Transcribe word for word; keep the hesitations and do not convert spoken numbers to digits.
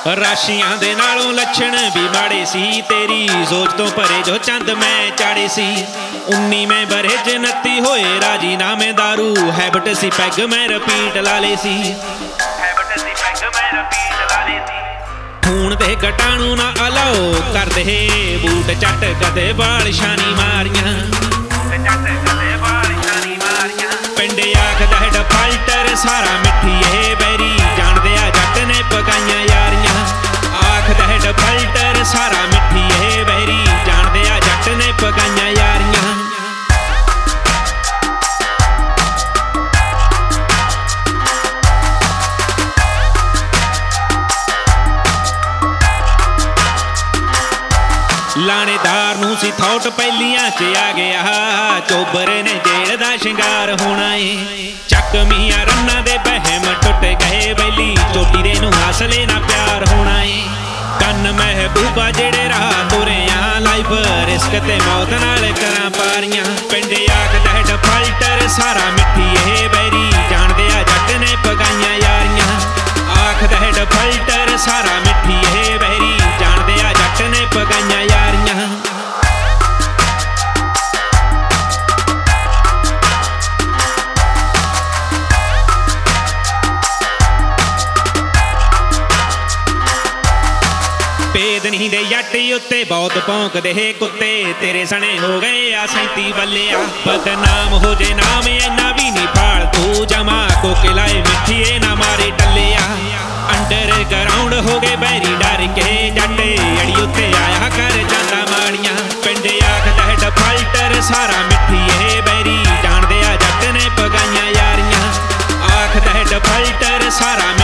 ਰਾਸ਼ੀਆਂ ਦੇ ਨਾਲੋਂ ਲੱਛਣ ਵੀ ਮਾੜੇ ਸੀ, ਤੇਰੀ ਸੋਚ ਤੋਂ ਪਰੇ ਜੋ ਚੰਦ ਮੈਂ ਚਾੜੇ ਸੀ। ਉੱਨੀਵੇਂ ਬਰੇ ਚ ਉਨੱਤੀ ਹੋਏ ਰਾਜੀ ਨਾਮੇ ਦਾਰੂ, ਹੈਬਿਟ ਸੀ ਪੈਗ ਮੈਂ ਰਿਪੀਟ ਲਾ ਲੇ ਸੀ। ਹੈਬਿਟ ਸੀ ਪੈਗ ਮੈਂ ਰਿਪੀਟ ਲਾ ਲੇ ਸੀ। ਖੂਨ ਦੇ ਕਟਾਣੂ ਨਾ ਅਲਾਓ ਕਰਦੇ ਬੂਟ ਚੱਟ ਕਦੇ ਬਾਲ ਸ਼ਾਨੀ ਮਾਰੀਆਂ, ਚੱਟ ਕਦੇ ਬਾਲ ਸ਼ਾਨੀ ਮਾਰੀਆਂ। ਪਿੰਡ ਆਖਦਾ ਡਿਫਾਲਟਰ ਸਾਰਾ ਮਿੱਠੀਏ ਬੈਰੀ, ਜਾਣਦੇ ਆ ਜੱਟ ਨੇ ਪਕਾਈਆਂ ਯਾਰੀਆਂ। ਆਖਦਾ ਡਿਫਾਲਟਰ ਸਾਰਾ ਮਿੱਠੀਏ ਬੈਰੀ, ਜਾਣਦੇ ਆ ਜੱਟ ਨੇ ਪਕਾਈਆਂ ਯਾਰੀਆਂ। ਲਾਣੇਦਾਰ ਨੂੰ ਸੀ ਥੌਟ ਪਹਿਲੀਆਂ ਚ ਆ ਗਿਆ, ਚੋਬਰੇ ਨੇ ਜੇਲ੍ਹ ਦਾ ਸ਼ਿੰਗਾਰ ਹੋਣਾ ਏ। ਚੱਕਵੀਆਂ ਰੰਨਾਂ ਦੇ ਬਹਿਮ ਟੁੱਟ ਗਏ ਬੈਲੀ, ਚੋਟੀ ਦੇ ਨੂੰ ਹਸਲੇ ਨਾ ਪਿਆਰ ਹੋਣਾ ਏ। ਕੰਨ ਮਹਿਬੂਬਾ ਜਿਹੜੇ ਰਾਹ ਤੁਰਿਆ, ਲਾਈਫ ਰਿਸਕ ਤੇ ਮੌਤ ਨਾਲ ਕਰਾਂ ਪਾਰੀਆਂ। ਪਿੰਡ ਆਖਦਾ ਡਿਫਾਲਟਰ ਸਾਰਾ ਮਿੱਠੀਏ ਬੈਰੀ, ਜਾਣਦੇ ਆ ਜੱਟ ਨੇ ਪਕਾਈਆਂ ਯਾਰੀਆਂ। ਆਖਦਾ ਡਿਫਾਲਟਰ ਸਾਰਾ ਮਿੱਠੀਏ ਬੈਰੀ, ਜਾਣਦੇ ਆ ਜੱਟ ਨੇ ਪਕਾਈਆਂ ਯਾਰੀਆਂ। ਭੇਦ ਨਹੀਂ ਦੇ ਜੱਟ ਉੱਤੇ ਬਹੁਤ ਭੌਂਕਦੇ ਕੁੱਤੇ, ਤੇਰੇ ਸਣੇ ਹੋ ਗਏ ਆ ਸੈਂਤੀ ਬੱਲਿਆ। ਬਦਨਾਮ ਹੋ ਜੇ ਨਾਮ ਇੰਨਾ ਵੀ ਨਹੀਂ ਫਾਲਤੂ, ਜਮਾ ਕੋਕੇ ਲਾਏ ਮਿੱਠੀਏ ਨਾ ਮਾਰੇ ਟੱਲਿਆ। ਅੰਡਰ ਗਰਾਊਂਡ ਹੋ ਗਏ ਬੈਰੀ ਡਰ ਕੇ, ਜੱਟ ਅੜੀ ਉੱਤੇ ਆਇਆ ਕਰ ਜਾਂਦਾ ਮਾੜੀਆਂ। ਪਿੰਡ ਆਖਦਾ ਡਿਫਾਲਟਰ ਸਾਰਾ ਮਿੱਠੀਏ ਬੈਰੀ, ਜਾਣਦੇ ਆ ਜੱਟ ਨੇ ਪਕਾਈਆਂ ਯਾਰੀਆਂ। ਆਖਦਾ ਡਿਫਾਲਟਰ ਸਾਰਾ